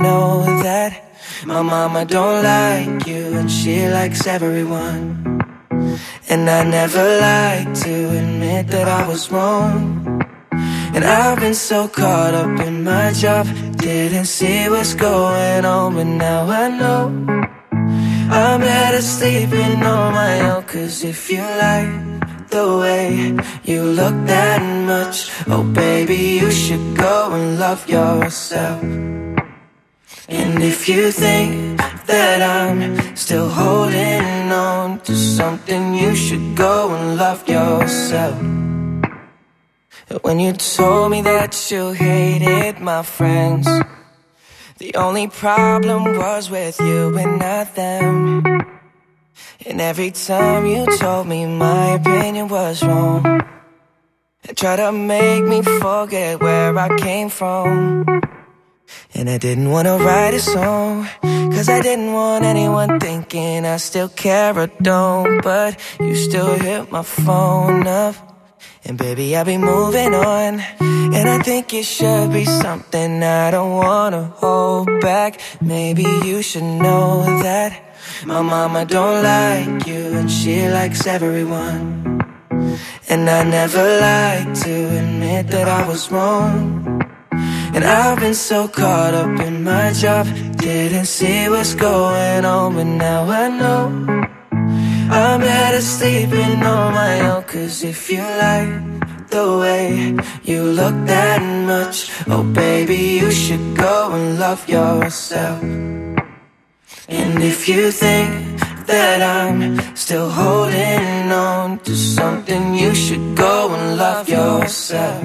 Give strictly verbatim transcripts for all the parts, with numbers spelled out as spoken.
know that my mama don't like you and she likes everyone. And I never like to admit that I was wrong. And I've been so caught up in my job, didn't see what's going on, but now I know I'm better sleeping on my own. Cause if you like the way you look that much, oh baby, you should go and love yourself. And if you think that I'm still holding on to something, you should go and love yourself. When you told me that you hated my friends, the only problem was with you and not them. And every time you told me my opinion was wrong, and tried to make me forget where I came from. And I didn't want to write a song, cause I didn't want anyone thinking I still care or don't. But you still hit my phone up, and baby, I'll be moving on. And I think it should be something I don't wanna hold back. Maybe you should know that my mama don't like you and she likes everyone. And I never like to admit that I was wrong. And I've been so caught up in my job, didn't see what's going on, but now I know I'm better sleeping on my own. Cause if you like the way you look that much, oh baby, you should go and love yourself. And if you think that I'm still holding on to something, you should go and love yourself.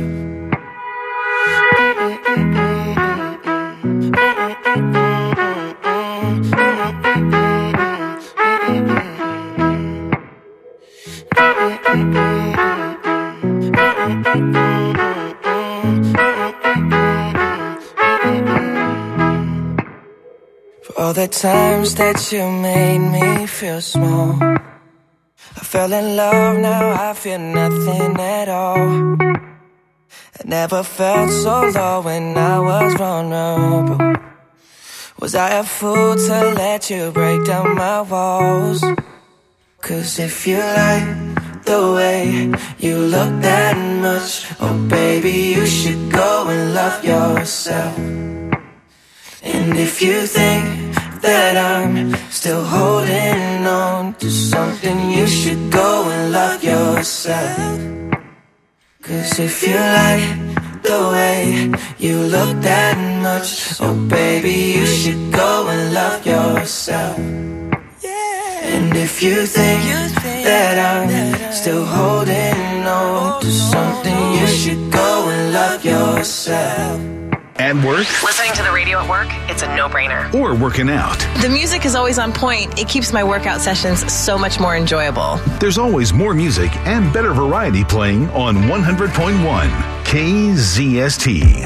For all the times that you made me feel small, I fell in love, now I feel nothing at all. I never felt so low when I was vulnerable. Was I a fool to let you break down my walls? Cause if you like the way you look that much, oh baby, you should go and love yourself. And if you think that I'm still holding on to something, you should go and love yourself. Cause if you like the way you look that much, oh baby, you should go and love yourself. And if you think that I'm still holding on to something, you should go and love yourself. At work? Listening to the radio at work, it's a no-brainer. Or working out? The music is always on point. It keeps my workout sessions so much more enjoyable. There's always more music and better variety playing on one hundred point one K Z S T.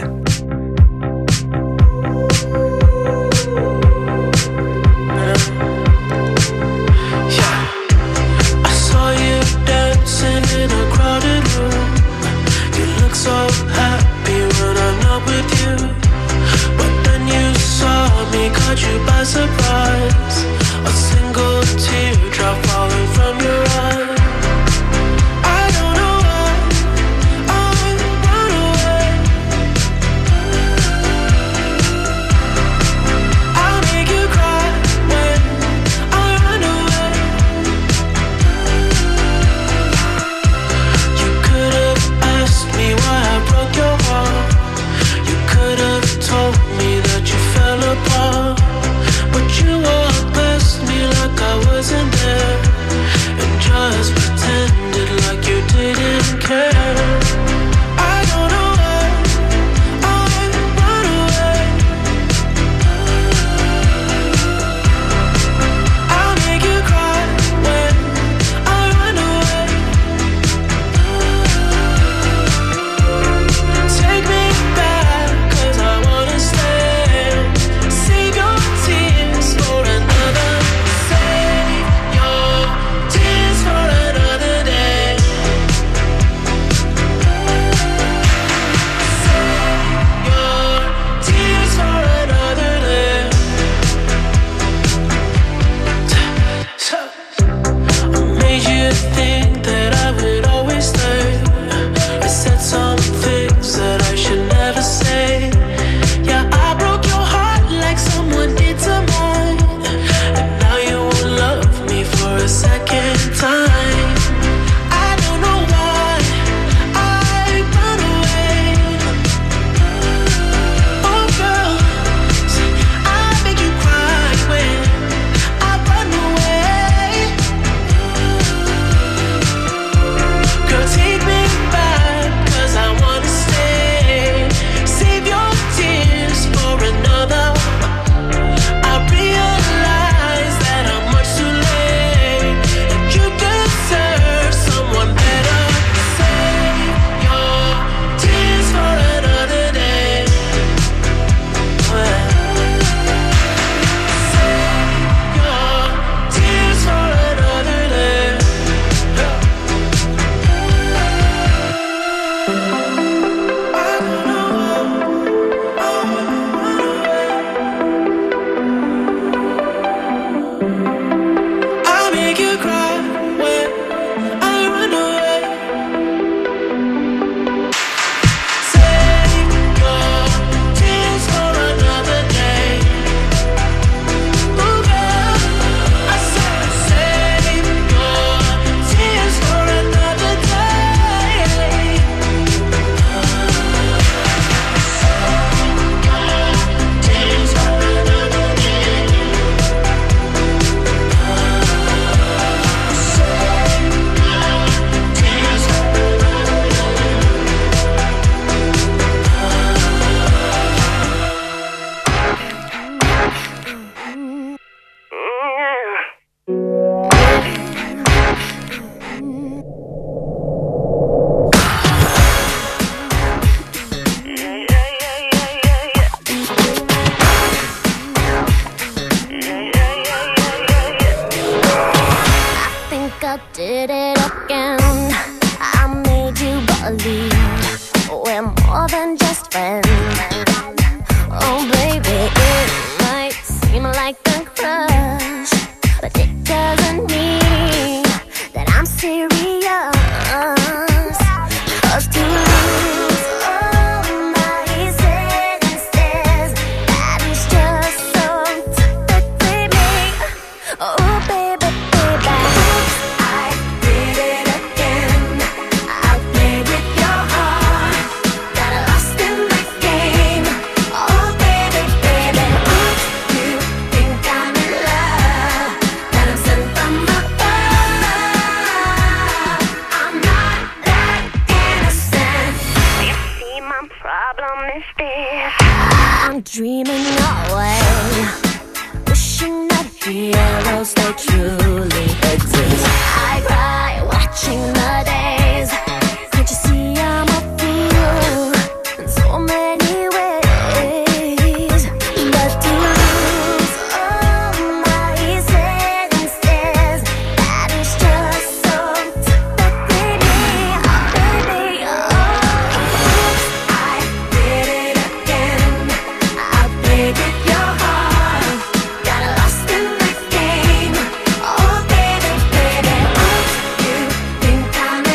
Caught you by surprise, a single teardrop falling from your eye. I don't know why I run away. did it again. I made you believe we're more than just friends. Oh baby, it might seem like a crush, but it doesn't mean that I'm serious. 'Cause to lose all my senses, that is just so typically me. Oh baby, baby, I did it again. I played with your heart, got lost in the game. Oh baby, baby, oops, you think I'm in love, that I'm sent from above. I'm not that innocent. You see, my problem is this: I'm dreaming away, wishing that heroes they truly exist. I cry watching the days. Can't you see I'm a fool in so many ways? But to lose all my senses, that is just so typically me. Oh baby, oh, oops, I did it again. I played with your heart, got lost in the game. Oh baby, baby, oops, you think I'm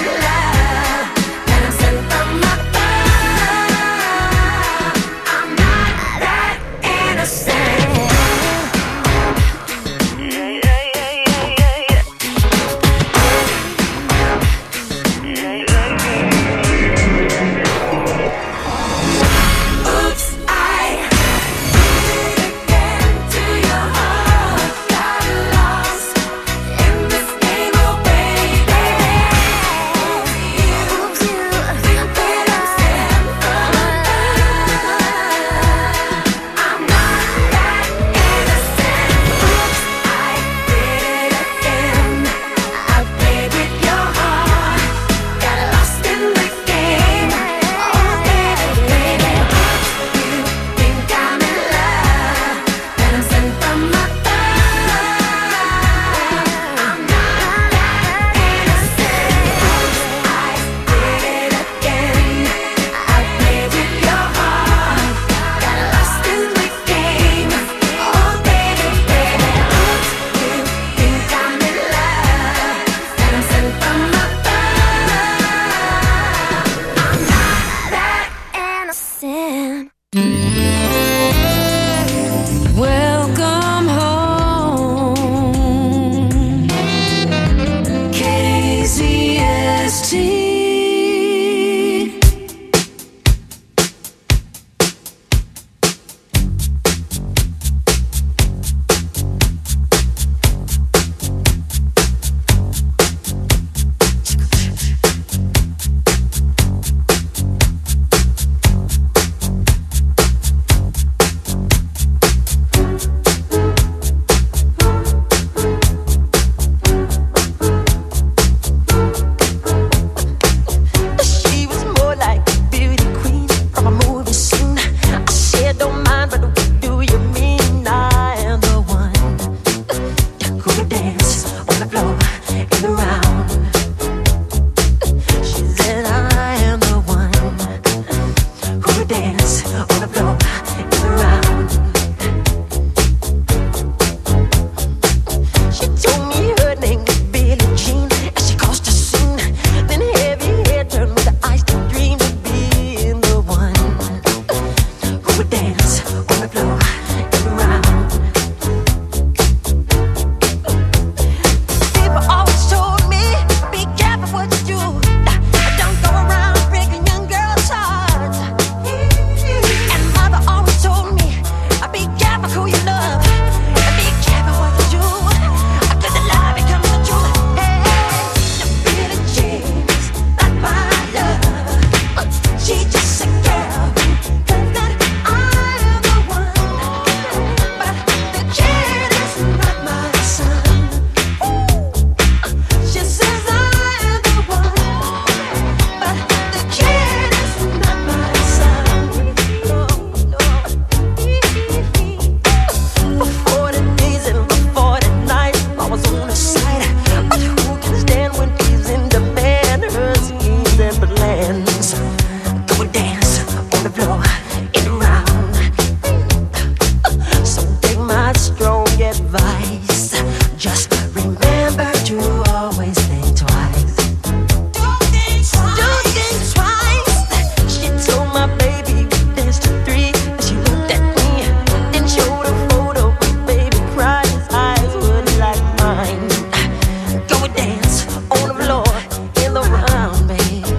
advice. Just remember to always think twice. Do things twice. Do things twice. She told my baby there's two, three. And she looked at me and showed a photo. My baby cried, his eyes were like mine. Go and dance on the floor in the round, babe.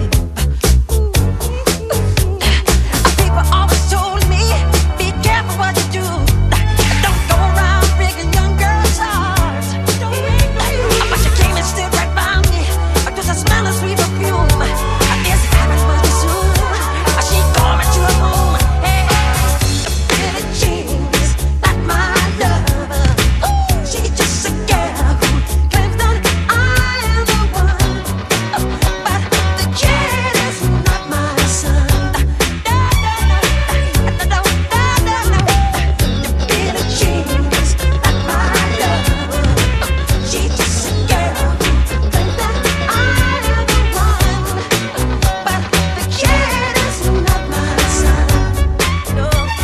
People always told me, be careful what you do. Don't go around breaking young girls' hearts. But she came and stood right by me. Does I smell a sweet perfume? This happens much too soon. She called me to her room. Hey, Billie Jean's not my lover. She's just a girl who claims that I am the one. But the kid is not my son. No, no, no, no, no, no, no. Billie Jean's not my lover. She's just a girl who claims that I am the one. But the kid is not my son. No,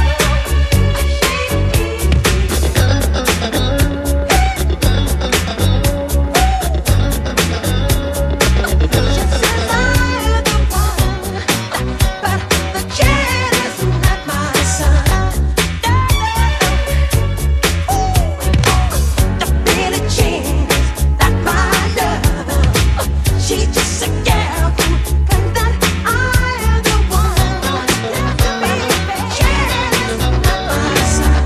she's just a girl who claims that I am the one. But the kid is not my son.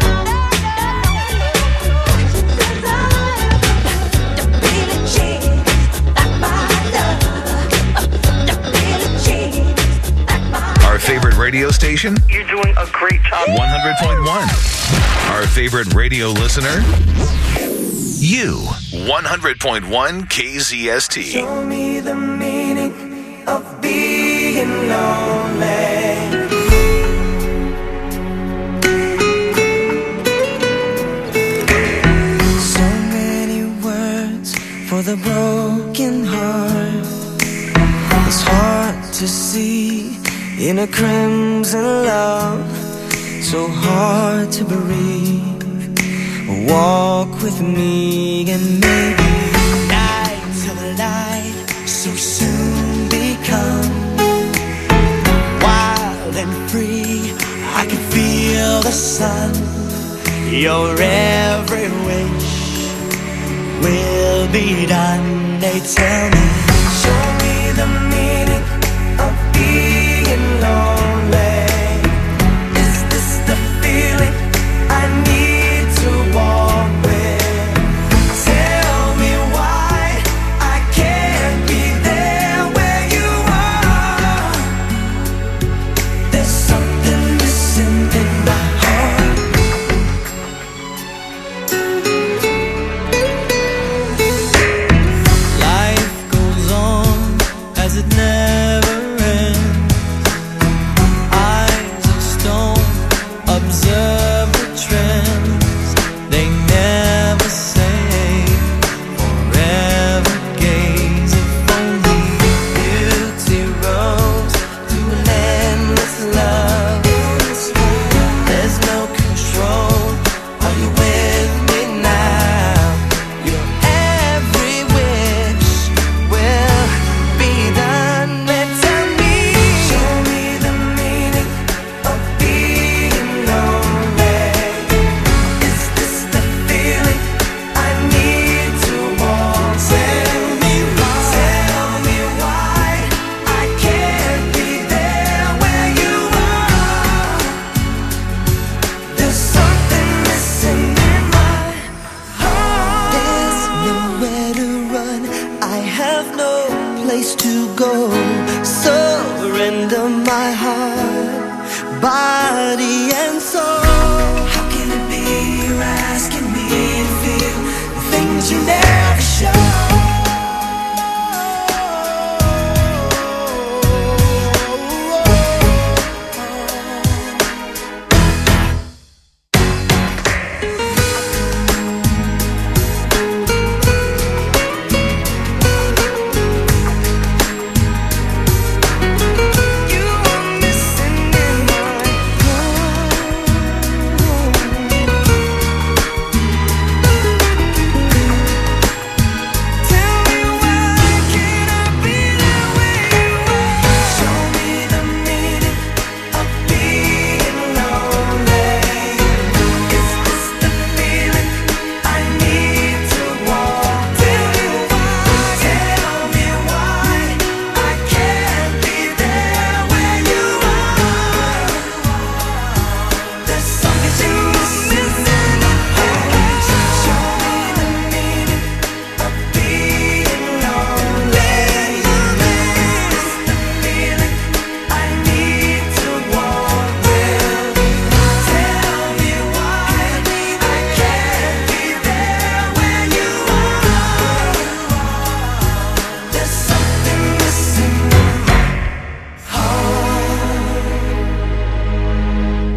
The Billie Jean, not my lover. The Billie Jean, not my Our favorite radio station? You're doing a great job. one hundred point one. Our favorite radio listener? You. one hundred point one K Z S T. Show me the meaning of being lonely. So many words for the broken heart. It's hard to see in a crimson love. So hard to breathe. Walk with me and maybe night till the light so soon become wild and free. I can feel the sun. Your every wish will be done. They tell me, show me the meaning of being lonely. Is this the feeling I need to walk with? Tell me why I can't be there where you are. There's something missing in my heart. Life goes on as it never ends. Eyes of stone observe the trends. They never say forever gaze. If only beauty rose to an endless love. There's no control. Are you with me now? Your every wish will be done. Tell me, show me the meaning of being lonely. Is this the feeling I need to walk? Tell me why, tell me why I can't be there where you are. There's something missing in my heart. There's nowhere to run. I have no place to go. Surrender my heart, body and soul. How can it be you're asking me to feel the things you never show? You are missing in my heart.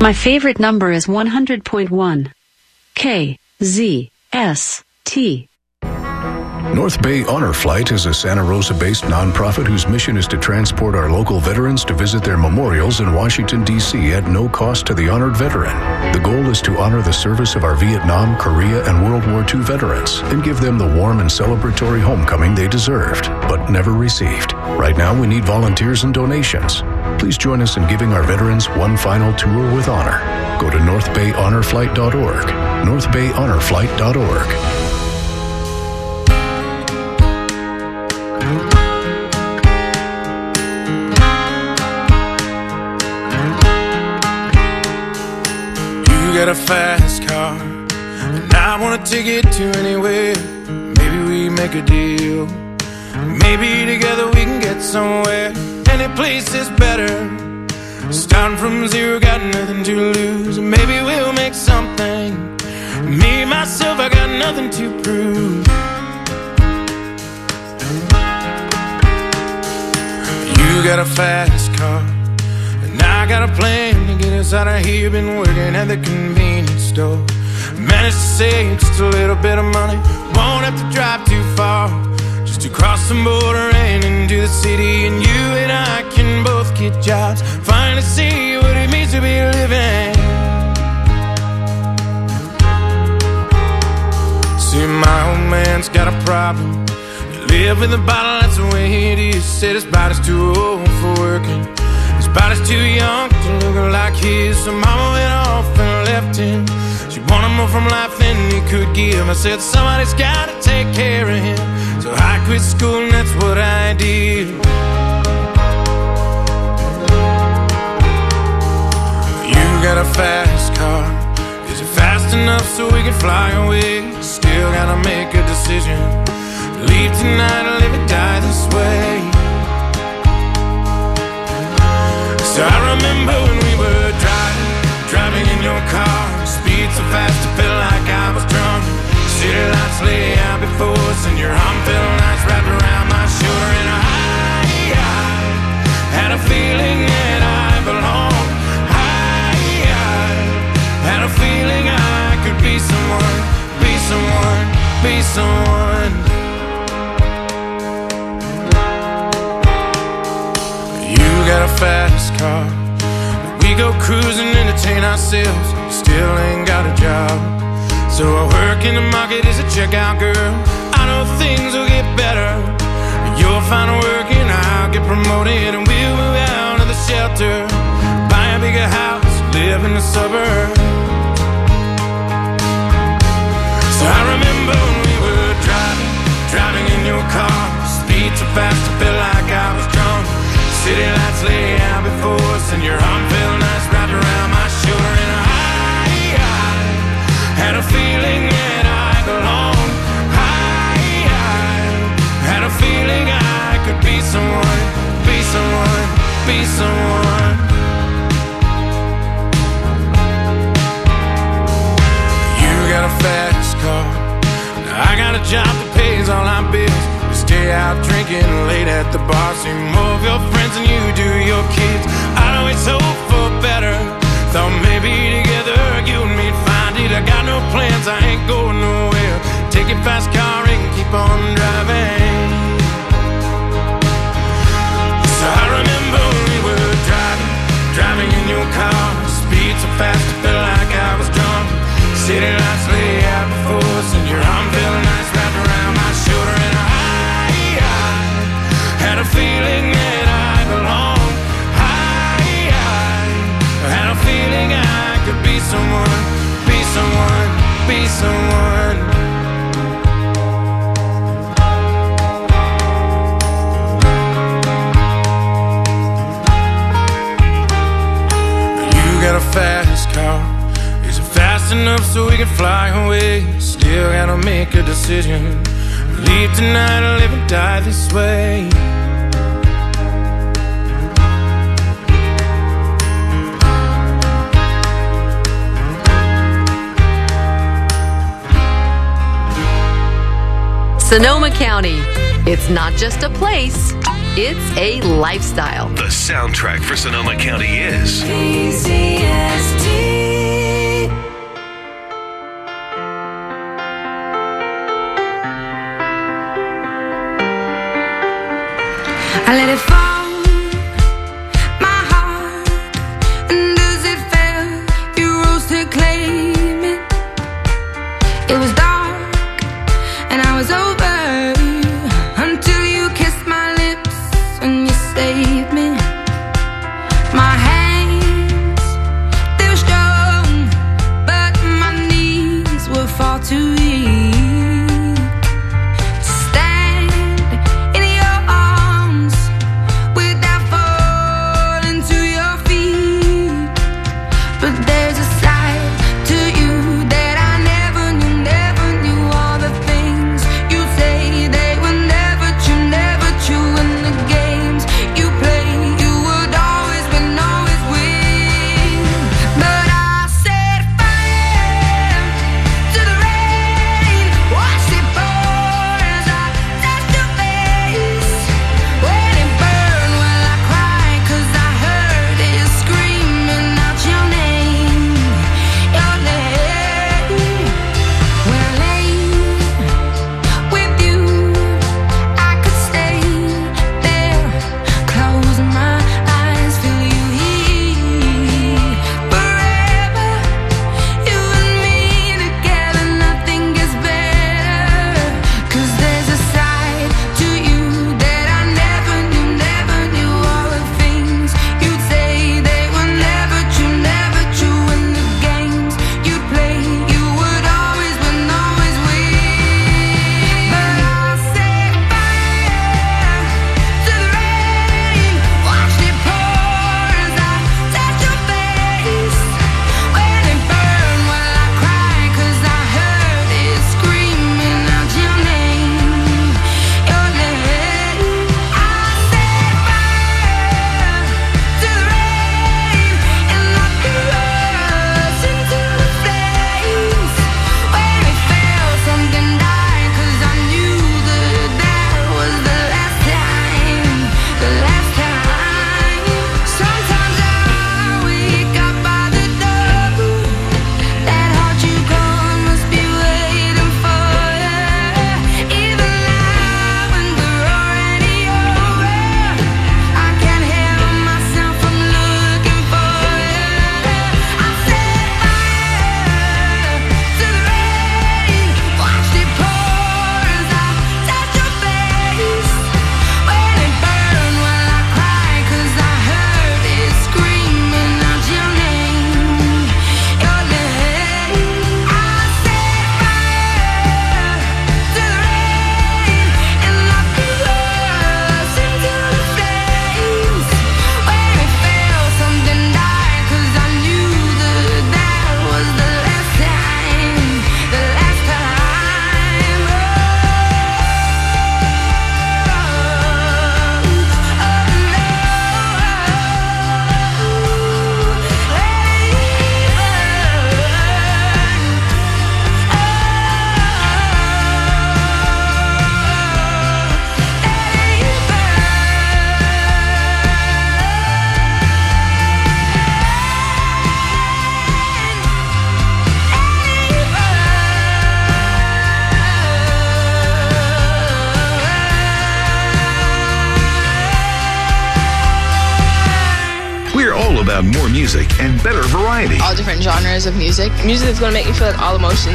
My favorite number is one hundred point one. K Z S T. North Bay Honor Flight is a Santa Rosa-based nonprofit whose mission is to transport our local veterans to visit their memorials in Washington, D C at no cost to the honored veteran. The goal is to honor the service of our Vietnam, Korea, and World War Two veterans and give them the warm and celebratory homecoming they deserved, but never received. Right now, we need volunteers and donations. Please join us in giving our veterans one final tour with honor. Go to north bay honor flight dot org. north bay honor flight dot org. You got a fast car, and I wanna take it to anywhere. Maybe we make a deal. Maybe together we can get somewhere. Any place is better. Starting from zero, got nothing to lose. Maybe we'll make something. Me, myself, I got nothing to prove. You got a fast car, and I got a plan to get us out of here. Been working at the convenience store. Managed to save just a little bit of money. Won't have to drive too far, just to cross the border and into the city. And you and I can both get jobs, finally see what it means to be living. See, my old man's got a problem. He live with a bottle, that's the way it is. Said his body's too old for working. His body's too young to look like his. So mama went off and left him. She wanted more from life than he could give. I said somebody's gotta take care of him. So I quit school and that's what I did. You got a fast car. Is it fast enough so we can fly away? Still gotta make a decision. Leave tonight or live or die this way. So I remember when we were driving, driving in your car. Speed so fast it felt like I was drunk. City lights lay out before us, and your arm felt nice wrapped around my shoulder. And I, I had a feeling that I belonged. I, I had a feeling I could be someone, be someone, be someone. You got a fast car. We go cruising, entertain ourselves. Still ain't got a job. So I work in the market as a checkout girl. I know things will get better. You'll find work and I'll get promoted, and we'll move out of the shelter, buy a bigger house, live in the suburbs. So I remember when we were driving, driving in your car. Speed so fast I felt like I was drunk. City lights lay out before us, and your arm felt nice wrapped around my shoulder. And I, I had a feeling that I belonged. I, I had a feeling I could be someone, be someone, be someone. You got a fast car, I got a job that pays all our bills. We stay out drinking late at the bar. See more of your friends than you do your kids. I'd always hope for better. Thought maybe together you and me'd find it. I got no plans, I ain't going nowhere. Take your fast car and keep on driving. So I remember when we were driving, driving in your car. Speed so fast it felt like I was drunk. City lights lay out before us, and your arm felt nice wrapped around my shoulder. And I, I had a feeling that I belonged. I, I had a feeling I could be someone, be someone, be someone. You got a fast car. Is it fast enough so we can fly away? Still gotta make a decision. Leave tonight or live or die this way. Sonoma County. It's not just a place, It's a lifestyle. The soundtrack for Sonoma County is K Z S T. I let it fall, my heart, and as it fell, you rose to claim it. It was dark, and I was over, until you kissed my lips, and you saved me. My hands, they were strong, but my knees were far too weak. About more music and better variety. All different genres of music. Music that's going to make you feel like all emotions.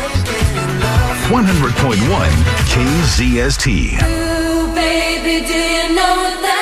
one hundred point one K Z S T. Ooh, baby, do you know that?